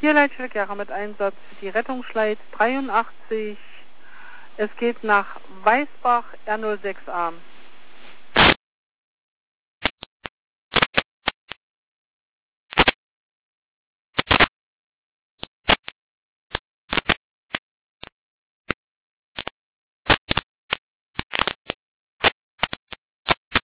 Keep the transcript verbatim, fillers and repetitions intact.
Hier Leitstelle mit Einsatz die Rettungsschleit dreiundachtzig. Es geht nach Weißbach R null sechs A.